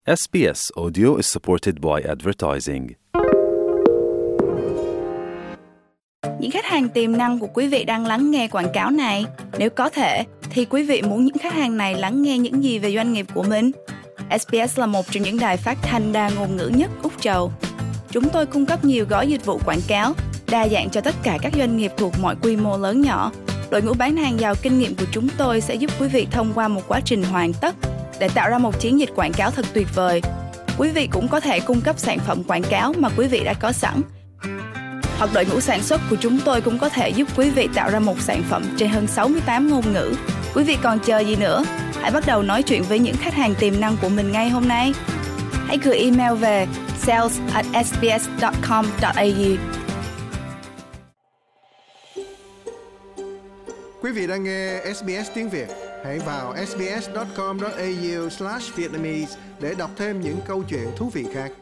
SBS Audio is supported by advertising. Những khách hàng tiềm năng của quý vị đang lắng nghe quảng cáo này. Nếu có thể, thì quý vị muốn những khách hàng này lắng nghe những gì về doanh nghiệp của mình? SBS là một trong những đài phát thanh đa ngôn ngữ nhất Úc Châu. Chúng tôi cung cấp nhiều gói dịch vụ quảng cáo, đa dạng cho tất cả các doanh nghiệp thuộc mọi quy mô lớn nhỏ. Đội ngũ bán hàng giàu kinh nghiệm của chúng tôi sẽ giúp quý vị thông qua một quá trình hoàn tất để tạo ra một chiến dịch quảng cáo thật tuyệt vời. Quý vị cũng có thể cung cấp sản phẩm quảng cáo mà quý vị đã có sẵn. Hoặc đội ngũ sản xuất của chúng tôi cũng có thể giúp quý vị tạo ra một sản phẩm trên hơn 68 ngôn ngữ. Quý vị còn chờ gì nữa? Hãy bắt đầu nói chuyện với những khách hàng tiềm năng của mình ngay hôm nay. Hãy gửi email về sales@sbs.com.au. Quý vị đang nghe SBS tiếng Việt. Hãy vào sbs.com.au/vietnamese để đọc thêm những câu chuyện thú vị khác.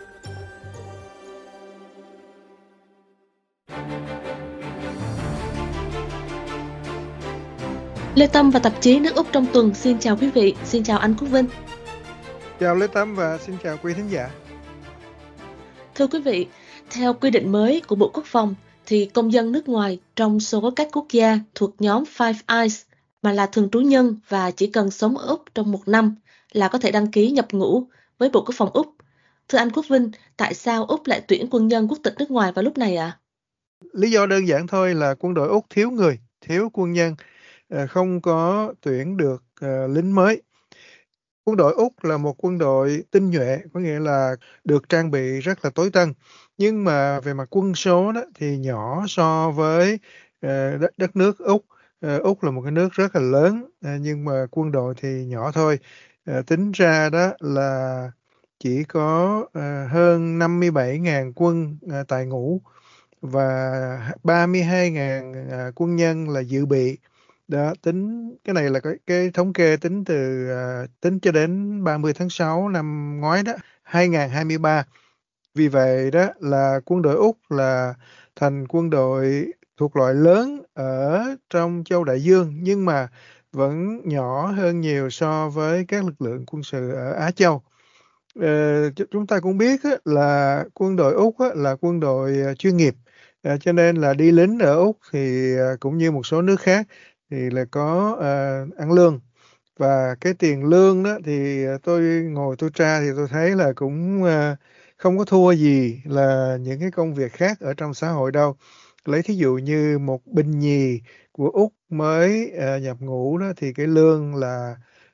Lê Tâm và tạp chí nước Úc trong tuần xin chào quý vị, xin chào anh Quốc Vinh. Chào Lê Tâm và xin chào quý thính giả. Thưa quý vị, theo quy định mới của Bộ Quốc phòng, thì công dân nước ngoài trong số các quốc gia thuộc nhóm Five Eyes mà là thường trú nhân và chỉ cần sống ở Úc trong 1 năm là có thể đăng ký nhập ngũ với Bộ Quốc phòng Úc. Thưa anh Quốc Vinh, tại sao Úc lại tuyển quân nhân quốc tịch nước ngoài vào lúc này ạ? Lý do đơn giản thôi là quân đội Úc thiếu người, thiếu quân nhân, không có tuyển được lính mới. Quân đội Úc là một quân đội tinh nhuệ, có nghĩa là được trang bị rất là tối tân. Nhưng mà về mặt quân số đó thì nhỏ so với đất nước Úc. Úc là một cái nước rất là lớn, nhưng mà quân đội thì nhỏ thôi. Tính ra đó là chỉ có hơn 57.000 quân tại ngũ và 32.000 quân nhân là dự bị. Đó, tính cái này là cái thống kê tính từ tính cho đến 30 tháng 6 năm ngoái đó, 2023. Vì vậy đó là quân đội Úc là thành quân đội thuộc loại lớn ở trong châu Đại Dương, nhưng mà vẫn nhỏ hơn nhiều so với các lực lượng quân sự ở Á Châu. Chúng ta cũng biết là quân đội Úc là quân đội chuyên nghiệp, cho nên là đi lính ở Úc thì cũng như một số nước khác thì là có ăn lương. Và cái tiền lương đó thì tôi ngồi tôi tra thì tôi thấy là cũng không có thua gì là những cái công việc khác ở trong xã hội đâu. Lấy thí dụ như một binh nhì của Úc mới nhập ngũ đó thì cái lương là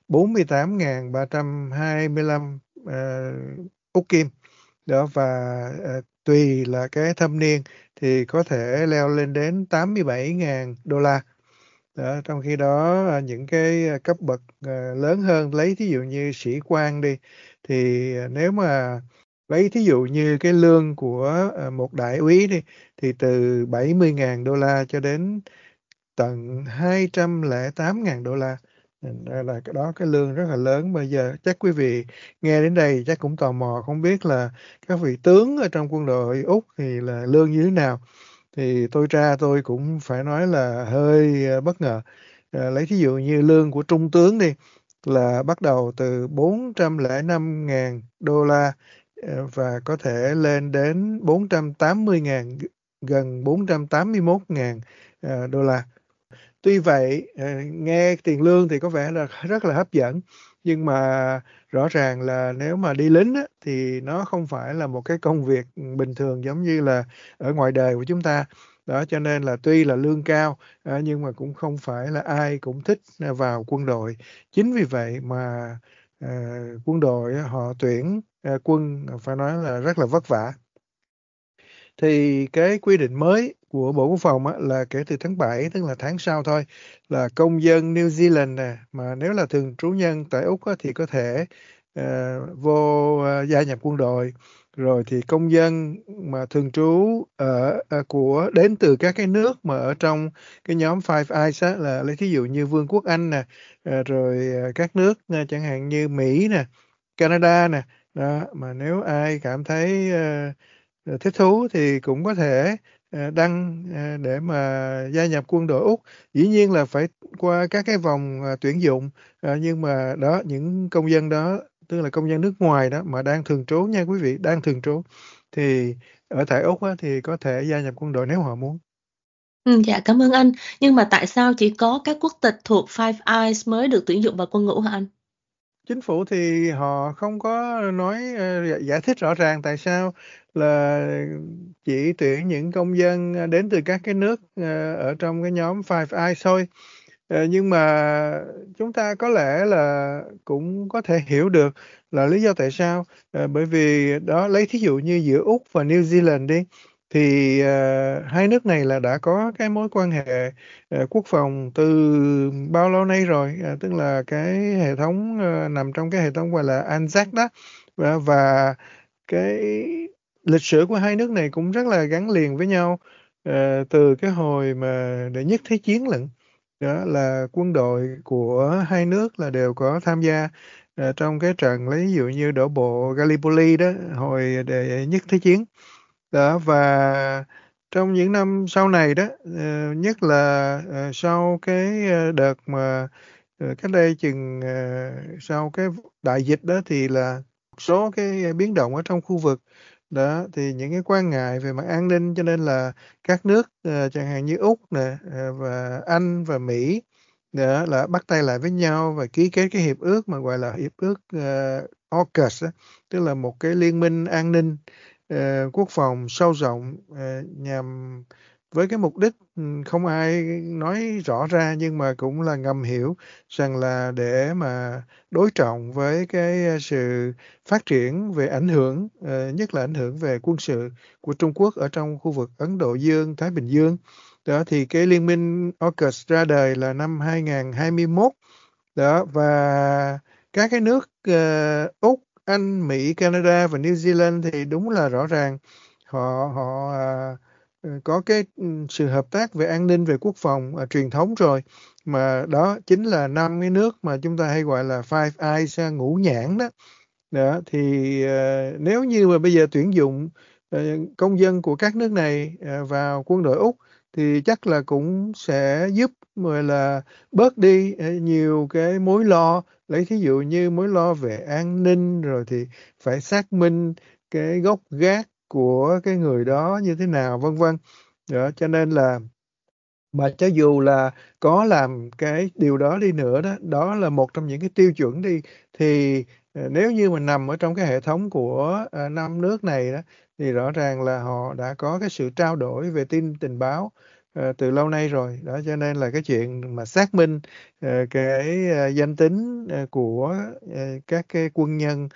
48.325 Úc Kim. Đó, và tùy là cái thâm niên thì có thể leo lên đến 87.000 đô la. Đó, trong khi đó những cái cấp bậc lớn hơn, lấy thí dụ như sĩ quan đi, thì nếu mà lấy thí dụ như cái lương của một đại úy đi, thì từ 70.000 đô la cho đến tận 208.000 đô la. Là cái đó, cái lương rất là lớn. Bây giờ chắc quý vị nghe đến đây chắc cũng tò mò không biết là các vị tướng ở trong quân đội Úc thì là lương như thế nào. Thì tôi cũng phải nói là hơi bất ngờ. Lấy thí dụ như lương của trung tướng đi là bắt đầu từ 405.000 đô la và có thể lên đến 480.000, gần 481.000 đô la. Tuy vậy, nghe tiền lương thì có vẻ là rất là hấp dẫn, nhưng mà rõ ràng là nếu mà đi lính á, thì nó không phải là một cái công việc bình thường giống như là ở ngoài đời của chúng ta. Đó, cho nên là tuy là lương cao, nhưng mà cũng không phải là ai cũng thích vào quân đội. Chính vì vậy mà quân đội họ tuyển quân phải nói là rất là vất vả. Thì cái quy định mới của Bộ Quốc phòng là kể từ tháng 7, tức là tháng sau thôi, là công dân New Zealand nè, mà nếu là thường trú nhân tại Úc thì có thể vô gia nhập quân đội. Rồi thì công dân mà thường trú đến từ các cái nước mà ở trong cái nhóm Five Eyes là lấy thí dụ như Vương quốc Anh nè, rồi các nước chẳng hạn như Mỹ nè, Canada nè. Đó, mà nếu ai cảm thấy thích thú thì cũng có thể đăng để mà gia nhập quân đội Úc. Dĩ nhiên là phải qua các cái vòng tuyển dụng, nhưng mà đó, những công dân đó tức là công dân nước ngoài đó mà đang thường trú nha quý vị, đang thường trú thì ở tại Úc á, thì có thể gia nhập quân đội nếu họ muốn. Dạ, cảm ơn anh. Nhưng mà tại sao chỉ có các quốc tịch thuộc Five Eyes mới được tuyển dụng vào quân ngũ hả anh? Chính phủ thì họ không có nói giải thích rõ ràng tại sao là chỉ tuyển những công dân đến từ các cái nước ở trong cái nhóm Five Eyes thôi. Nhưng mà chúng ta có lẽ là cũng có thể hiểu được là lý do tại sao. Bởi vì đó, lấy thí dụ như giữa Úc và New Zealand đi, thì hai nước này là đã có cái mối quan hệ quốc phòng từ bao lâu nay rồi, tức là cái hệ thống nằm trong cái hệ thống gọi là ANZAC đó, và cái lịch sử của hai nước này cũng rất là gắn liền với nhau từ cái hồi mà đệ nhất thế chiến lận. Đó là quân đội của hai nước là đều có tham gia trong cái trận, lấy ví dụ như đổ bộ Gallipoli đó, hồi đệ nhất thế chiến. Đó, và trong những năm sau này đó, nhất là sau cái đợt mà cách đây chừng sau cái đại dịch đó, thì là một số cái biến động ở trong khu vực đó, thì những cái quan ngại về mặt an ninh, cho nên là các nước chẳng hạn như Úc nè, và Anh và Mỹ đó là bắt tay lại với nhau và ký kết cái hiệp ước mà gọi là hiệp ước AUKUS á, tức là một cái liên minh an ninh quốc phòng sâu rộng, nhằm với cái mục đích không ai nói rõ ra nhưng mà cũng là ngầm hiểu rằng là để mà đối trọng với cái sự phát triển về ảnh hưởng, nhất là ảnh hưởng về quân sự của Trung Quốc ở trong khu vực Ấn Độ Dương, Thái Bình Dương. Đó thì cái liên minh AUKUS ra đời là năm 2021 đó, và các cái nước Úc, Anh, Mỹ, Canada và New Zealand thì đúng là rõ ràng họ họ có cái sự hợp tác về an ninh, về quốc phòng truyền thống rồi, mà đó chính là năm cái nước mà chúng ta hay gọi là Five Eyes, ngũ nhãn đó. Đó thì nếu như mà bây giờ tuyển dụng công dân của các nước này vào quân đội Úc thì chắc là cũng sẽ giúp gọi là bớt đi nhiều cái mối lo, lấy thí dụ như mối lo về an ninh, rồi thì phải xác minh cái gốc gác của cái người đó như thế nào, vân vân. Đó, cho nên là mà cho dù là có làm cái điều đó đi nữa đó, đó là một trong những cái tiêu chuẩn đi, thì nếu như mà nằm ở trong cái hệ thống của năm nước này đó, thì rõ ràng là họ đã có cái sự trao đổi về tình báo từ lâu nay rồi. Đó, cho nên là cái chuyện mà xác minh cái danh tính của các cái quân nhân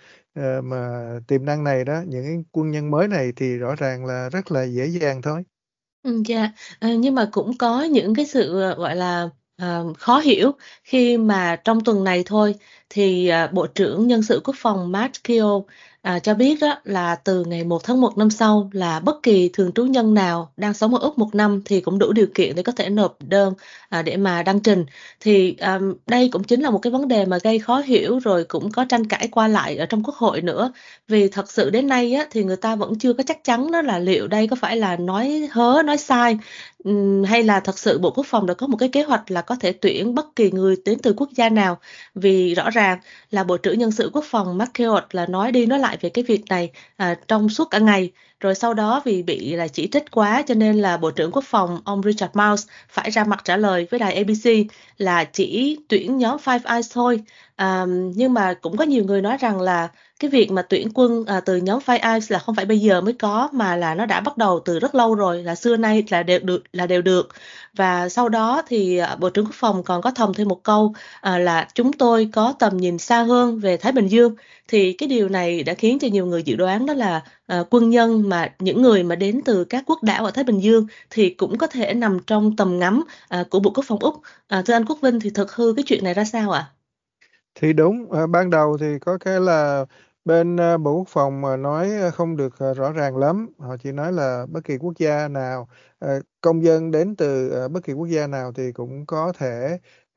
mà tiềm năng này đó, những cái quân nhân mới này thì rõ ràng là rất là dễ dàng thôi. Dạ, nhưng mà cũng có những cái sự, gọi là, khó hiểu khi mà trong tuần này thôi thì, Bộ trưởng Nhân sự Quốc phòng Mark Keogh, cho biết đó là từ ngày 1 tháng 1 năm sau là bất kỳ thường trú nhân nào đang sống ở Úc 1 năm thì cũng đủ điều kiện để có thể nộp đơn, để mà đăng trình. Thì, đây cũng chính là một cái vấn đề mà gây khó hiểu rồi cũng có tranh cãi qua lại ở trong Quốc hội nữa. Vì thật sự đến nay á, thì người ta vẫn chưa có chắc chắn đó là liệu đây có phải là nói hớ, nói sai, hay là thật sự Bộ Quốc phòng đã có một cái kế hoạch là có thể tuyển bất kỳ người đến từ quốc gia nào. Vì rõ ràng là Bộ trưởng Nhân sự Quốc phòng Mark Keogh là nói đi nói lại về cái việc này, trong suốt cả ngày. Rồi sau đó vì bị là chỉ trích quá cho nên là Bộ trưởng Quốc phòng ông Richard Marles phải ra mặt trả lời với đài ABC là chỉ tuyển nhóm Five Eyes thôi. Nhưng mà cũng có nhiều người nói rằng là cái việc mà tuyển quân từ nhóm Five Eyes là không phải bây giờ mới có mà là nó đã bắt đầu từ rất lâu rồi, là xưa nay là đều được. Và sau đó thì Bộ trưởng Quốc phòng còn có thầm thêm một câu là chúng tôi có tầm nhìn xa hơn về Thái Bình Dương. Thì cái điều này đã khiến cho nhiều người dự đoán đó là quân nhân mà những người mà đến từ các quốc đảo ở Thái Bình Dương thì cũng có thể nằm trong tầm ngắm của Bộ Quốc phòng Úc. Thưa anh Quốc Vinh thì thực hư cái chuyện này ra sao ạ? Thì đúng, ban đầu thì có cái là bên Bộ Quốc phòng mà nói không được rõ ràng lắm. Họ chỉ nói là bất kỳ quốc gia nào, công dân đến từ bất kỳ quốc gia nào thì cũng có thể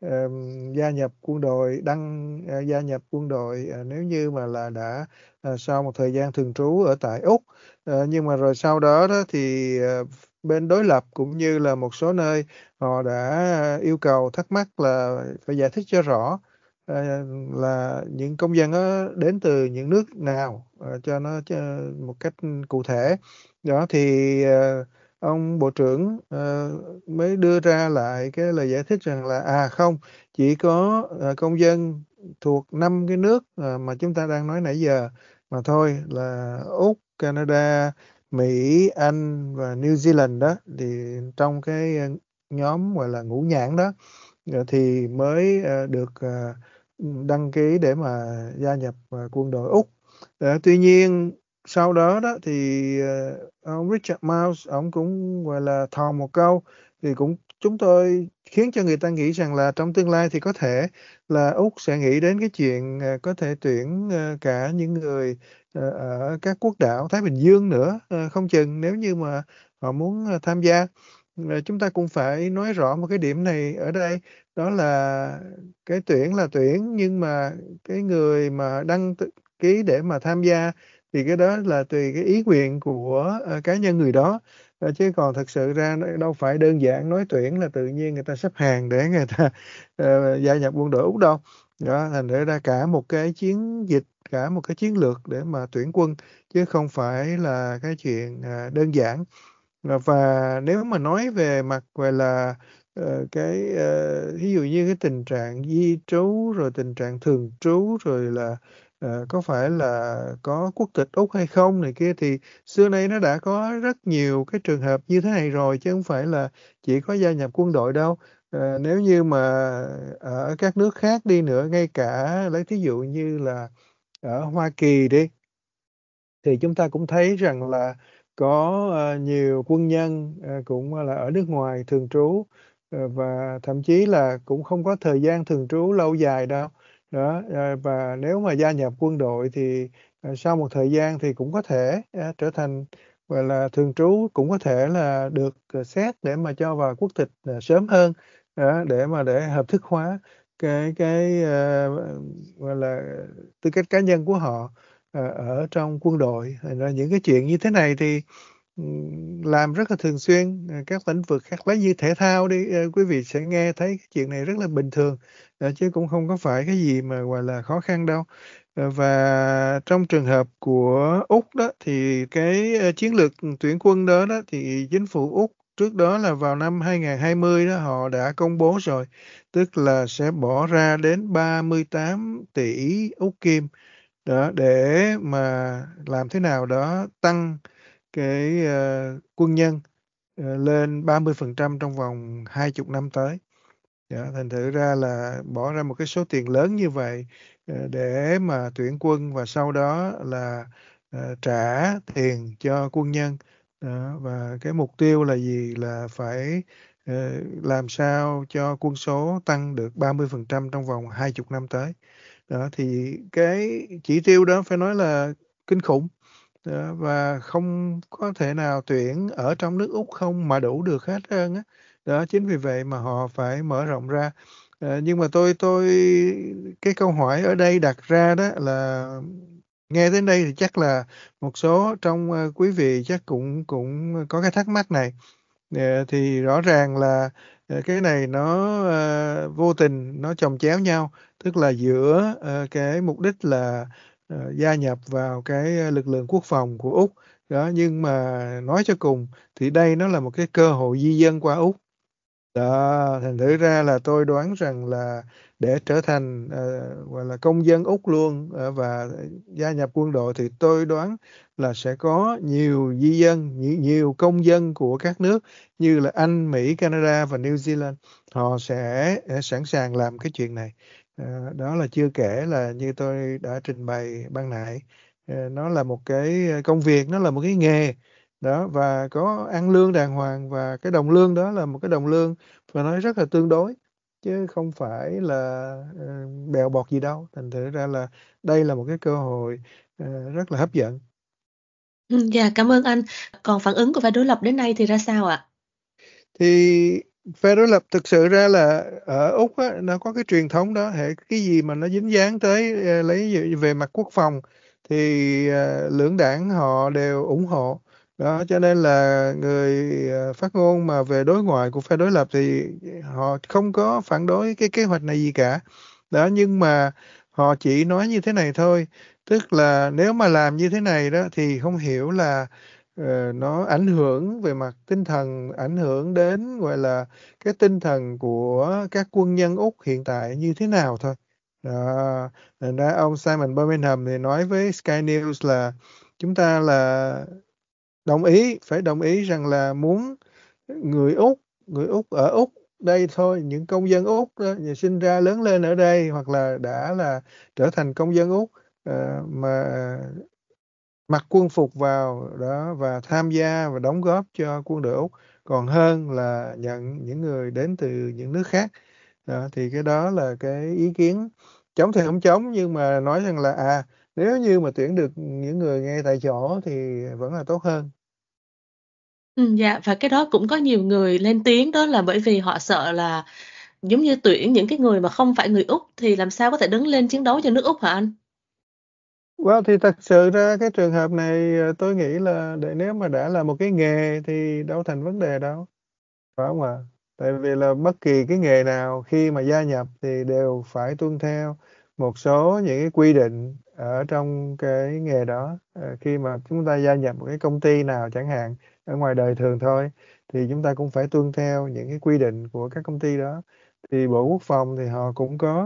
gia nhập quân đội, gia nhập quân đội nếu như mà là đã sau một thời gian thường trú ở tại Úc. Nhưng mà rồi sau đó đó thì bên đối lập cũng như là một số nơi họ đã yêu cầu thắc mắc là phải giải thích cho rõ. là những công dân đó đến từ những nước nào, cho nó một cách cụ thể. Đó thì ông Bộ trưởng mới đưa ra lại cái lời giải thích rằng là không, chỉ có công dân thuộc 5 cái nước mà chúng ta đang nói nãy giờ mà thôi, là Úc, Canada, Mỹ, Anh và New Zealand đó, thì trong cái nhóm gọi là ngũ nhãn đó thì mới được đăng ký để mà gia nhập quân đội Úc. Tuy nhiên sau đó đó thì ông Richard Marles ông cũng gọi là thò một câu, thì cũng chúng tôi khiến cho người ta nghĩ rằng là trong tương lai thì có thể là Úc sẽ nghĩ đến cái chuyện có thể tuyển cả những người ở các quốc đảo Thái Bình Dương nữa, không chừng nếu như mà họ muốn tham gia. Chúng ta cũng phải nói rõ một cái điểm này ở đây, đó là cái tuyển là tuyển, nhưng mà cái người mà đăng ký để mà tham gia thì cái đó là tùy cái ý nguyện của cá nhân người đó. Chứ còn thật sự ra nó đâu phải đơn giản nói tuyển là tự nhiên người ta xếp hàng để người ta gia nhập quân đội Úc đâu. Đó, thành ra cả một cái chiến dịch, cả một cái chiến lược để mà tuyển quân, chứ không phải là cái chuyện đơn giản. Và nếu mà nói về mặt gọi là ví dụ như cái tình trạng di trú, rồi tình trạng thường trú, rồi là có phải là có quốc tịch Úc hay không này kia, thì xưa nay nó đã có rất nhiều cái trường hợp như thế này rồi, chứ không phải là chỉ có gia nhập quân đội đâu. Nếu như mà ở các nước khác đi nữa, ngay cả lấy thí dụ như là ở Hoa Kỳ đi, thì chúng ta cũng thấy rằng là có nhiều quân nhân cũng là ở nước ngoài thường trú, và thậm chí là cũng không có thời gian thường trú lâu dài đâu. Đó, và nếu mà gia nhập quân đội thì sau một thời gian thì cũng có thể trở thành gọi là thường trú, cũng có thể là được xét để mà cho vào quốc tịch sớm hơn, để hợp thức hóa cái gọi là tư cách cá nhân của họ ở trong quân đội. Thành ra những cái chuyện như thế này thì làm rất là thường xuyên. Các lĩnh vực khác, lấy như thể thao đi, quý vị sẽ nghe thấy cái chuyện này rất là bình thường, chứ cũng không có phải cái gì mà gọi là khó khăn đâu. Và trong trường hợp của Úc đó thì cái chiến lược tuyển quân đó thì chính phủ Úc trước đó là vào năm 2020 đó họ đã công bố rồi, tức là sẽ bỏ ra đến 38 tỷ Úc Kim đó để mà làm thế nào đó tăng cái quân nhân lên 30% trong vòng 20 năm tới. Thành thử ra là bỏ ra một cái số tiền lớn như vậy để mà tuyển quân, và sau đó là trả tiền cho quân nhân. Và cái mục tiêu là gì? Là phải làm sao cho quân số tăng được 30% trong vòng 20 năm tới. Đó, thì cái chỉ tiêu đó phải nói là kinh khủng. Và không có thể nào tuyển ở trong nước Úc không mà đủ được hết trơn á. Đó, chính vì vậy mà họ phải mở rộng ra. Nhưng mà cái câu hỏi ở đây đặt ra đó là, nghe đến đây thì chắc là một số trong quý vị chắc cũng có cái thắc mắc này. Thì rõ ràng là cái này nó vô tình nó chồng chéo nhau, tức là giữa cái mục đích là gia nhập vào cái lực lượng quốc phòng của Úc đó, nhưng mà nói cho cùng thì đây nó là một cái cơ hội di dân qua Úc. Đó, thành thử ra là tôi đoán rằng là để trở thành gọi là công dân Úc luôn và gia nhập quân đội, thì tôi đoán là sẽ có nhiều di dân, nhiều công dân của các nước như là Anh, Mỹ, Canada và New Zealand, họ sẽ sẵn sàng làm cái chuyện này. Đó là chưa kể là như tôi đã trình bày ban nãy, nó là một cái công việc, nó là một cái nghề đó, và có ăn lương đàng hoàng, và cái đồng lương đó là một cái đồng lương và nói rất là tương đối, chứ không phải là bèo bọt gì đâu. Thành thử ra là đây là một cái cơ hội rất là hấp dẫn. Dạ, cảm ơn anh. Còn phản ứng của phe đối lập đến nay thì ra sao ạ? Thì phe đối lập thực sự ra là ở Úc á, nó có cái truyền thống đó, hệ cái gì mà nó dính dáng tới lấy về mặt quốc phòng thì lưỡng đảng họ đều ủng hộ. Đó, cho nên là người phát ngôn mà về đối ngoại của phe đối lập thì họ không có phản đối cái kế hoạch này gì cả. Đó, nhưng mà họ chỉ nói như thế này thôi, tức là nếu mà làm như thế này đó thì không hiểu là, nó ảnh hưởng về mặt tinh thần, ảnh hưởng đến, gọi là, cái tinh thần của các quân nhân Úc hiện tại như thế nào thôi. Đó, thành ra ông Simon Birmingham thì nói với Sky News là chúng ta là phải đồng ý rằng là muốn người Úc ở Úc đây thôi, những công dân Úc đó, sinh ra lớn lên ở đây hoặc là đã là trở thành công dân Úc, mà mặc quân phục vào đó và tham gia và đóng góp cho quân đội Úc, còn hơn là nhận những người đến từ những nước khác. Đó, thì cái đó là cái ý kiến chống thì hông chống, nhưng mà nói rằng là, nếu như mà tuyển được những người ngay tại chỗ thì vẫn là tốt hơn. Dạ, và cái đó cũng có nhiều người lên tiếng đó là bởi vì họ sợ là giống như tuyển những cái người mà không phải người Úc thì làm sao có thể đứng lên chiến đấu cho nước Úc hả anh? Thì thật sự ra cái trường hợp này, tôi nghĩ là nếu mà đã là một cái nghề thì đâu thành vấn đề đâu, phải không ạ? Tại vì là bất kỳ cái nghề nào khi mà gia nhập thì đều phải tuân theo một số những cái quy định ở trong cái nghề đó. Khi mà chúng ta gia nhập một cái công ty nào chẳng hạn, ở ngoài đời thường thôi, thì chúng ta cũng phải tuân theo những cái quy định của các công ty đó. Thì Bộ Quốc phòng thì họ cũng có,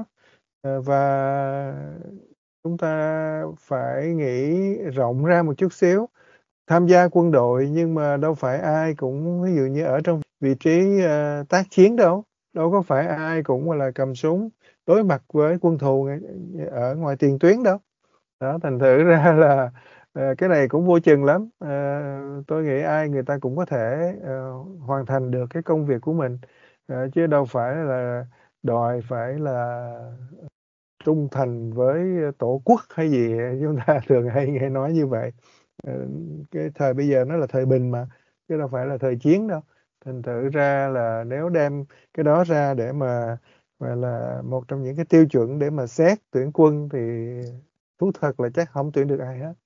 và chúng ta phải nghĩ rộng ra một chút xíu. Tham gia quân đội nhưng mà đâu phải ai cũng ví dụ như ở trong vị trí, tác chiến đâu, đâu có phải ai cũng, gọi là, cầm súng đối mặt với quân thù ở ngoài tiền tuyến đâu. Đó, thành thử ra là, cái này cũng vô chừng lắm. Tôi nghĩ ai người ta cũng có thể, hoàn thành được cái công việc của mình, chứ đâu phải là đòi phải là trung thành với Tổ quốc hay gì, chúng ta thường hay nghe nói như vậy. Ờ, cái thời bây giờ nó là thời bình mà, chứ đâu phải là thời chiến đâu. Thành thử ra là nếu đem cái đó ra để mà, gọi là, một trong những cái tiêu chuẩn để mà xét tuyển quân thì thú thật là chắc hổng tuyển được ai hết.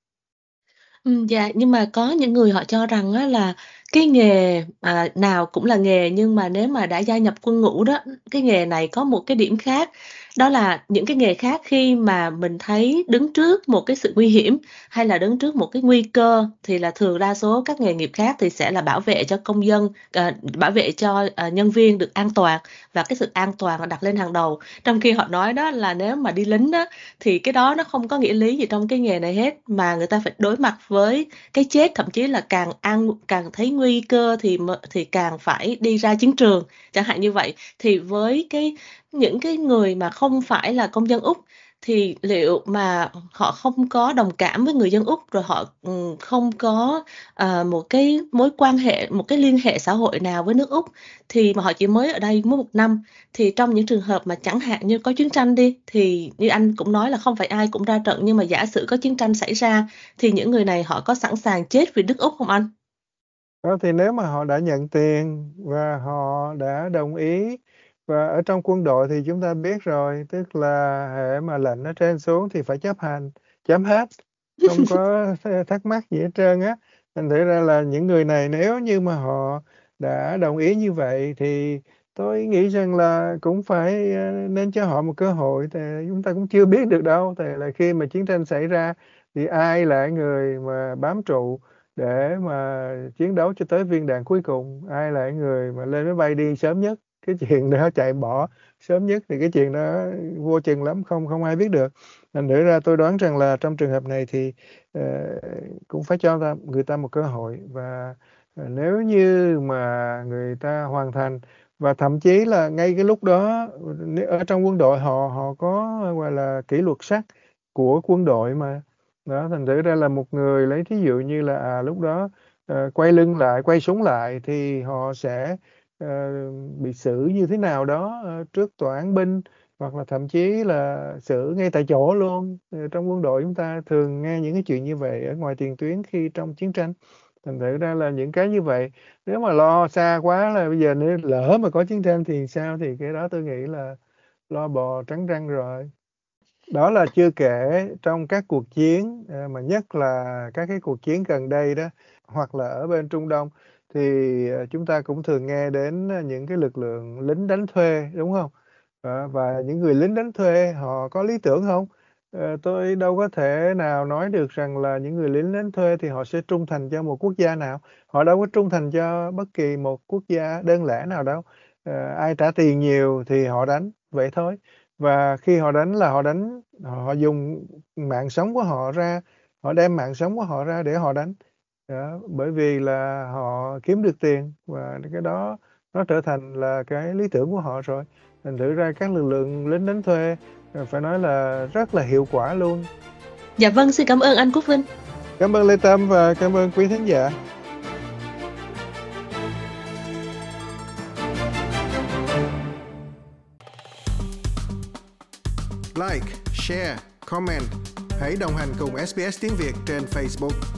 Dạ, nhưng mà có những người họ cho rằng á là cái nghề, nào cũng là nghề, nhưng mà nếu mà đã gia nhập quân ngũ đó, cái nghề này có một cái điểm khác, đó là những cái nghề khác khi mà mình thấy đứng trước một cái sự nguy hiểm, hay là đứng trước một cái nguy cơ thì là thường đa số các nghề nghiệp khác thì sẽ là bảo vệ cho công dân, bảo vệ cho, nhân viên được an toàn và cái sự an toàn là đặt lên hàng đầu. Trong khi họ nói đó là nếu mà đi lính á, thì cái đó nó không có nghĩa lý gì trong cái nghề này hết, mà người ta phải đối mặt với cái chết, thậm chí là càng thấy nguy cơ thì càng phải đi ra chiến trường, chẳng hạn như vậy. Thì với những cái người mà không phải là công dân Úc thì liệu mà họ không có đồng cảm với người dân Úc, rồi họ, không có, một cái mối quan hệ, một cái liên hệ xã hội nào với nước Úc, thì mà họ chỉ mới ở đây mới 1 năm, thì trong những trường hợp mà chẳng hạn như có chiến tranh đi, thì như anh cũng nói là không phải ai cũng ra trận, nhưng mà giả sử có chiến tranh xảy ra thì những người này họ có sẵn sàng chết vì nước Úc không anh? Đó, thì nếu mà họ đã nhận tiền và họ đã đồng ý và ở trong quân đội thì chúng ta biết rồi, tức là hễ mà lệnh ở trên xuống thì phải chấp hành, chấm hết, không có thắc mắc gì hết trơn á. Thành thử ra là những người này nếu như mà họ đã đồng ý như vậy thì tôi nghĩ rằng là cũng phải, nên cho họ một cơ hội, tại chúng ta cũng chưa biết được đâu, tại là khi mà chiến tranh xảy ra thì ai là người mà bám trụ để mà chiến đấu cho tới viên đạn cuối cùng, ai là cái người mà lên máy bay đi sớm nhất, cái chuyện đó chạy bỏ sớm nhất thì cái chuyện đó vô chừng lắm, không không ai biết được. Thành thử ra tôi đoán rằng là trong trường hợp này thì, ờ, cũng phải cho người ta một cơ hội và, nếu như mà người ta hoàn thành và thậm chí là ngay cái lúc đó, ở trong quân đội họ họ có, gọi là, kỷ luật sắt của quân đội mà. Đó, thành thử ra là một người lấy thí dụ như là, lúc đó, quay lưng lại, quay súng lại thì họ sẽ, ờ, bị xử như thế nào đó, trước tòa án binh hoặc là thậm chí là xử ngay tại chỗ luôn. Trong quân đội chúng ta thường nghe những cái chuyện như vậy ở ngoài tiền tuyến khi trong chiến tranh. Thành thử ra là những cái như vậy, nếu mà lo xa quá là bây giờ nếu lỡ mà có chiến tranh thì sao, thì cái đó tôi nghĩ là lo bò trắng răng rồi. Đó là chưa kể trong các cuộc chiến, mà nhất là các cái cuộc chiến gần đây đó, hoặc là ở bên Trung Đông thì, chúng ta cũng thường nghe đến, những cái lực lượng lính đánh thuê, đúng hông? Và những người lính đánh thuê họ có lý tưởng không? Tôi đâu có thể nào nói được rằng là những người lính đánh thuê thì họ sẽ trung thành cho một quốc gia nào. Họ đâu có trung thành cho bất kỳ một quốc gia đơn lẻ nào đâu. Ai trả tiền nhiều thì họ đánh, vậy thôi. Và khi họ đánh là họ dùng mạng sống của họ ra, họ đem mạng sống của họ ra để họ đánh. Bởi vì là họ kiếm được tiền và cái đó nó trở thành là cái lý tưởng của họ rồi. Thành thử ra các lực lượng lính đánh thuê phải nói là rất là hiệu quả luôn. Dạ vâng, xin cảm ơn anh Quốc Vinh. Cảm ơn Lê Tâm và cảm ơn quý thính giả. Like, share, comment. Hãy đồng hành cùng SBS tiếng Việt trên Facebook.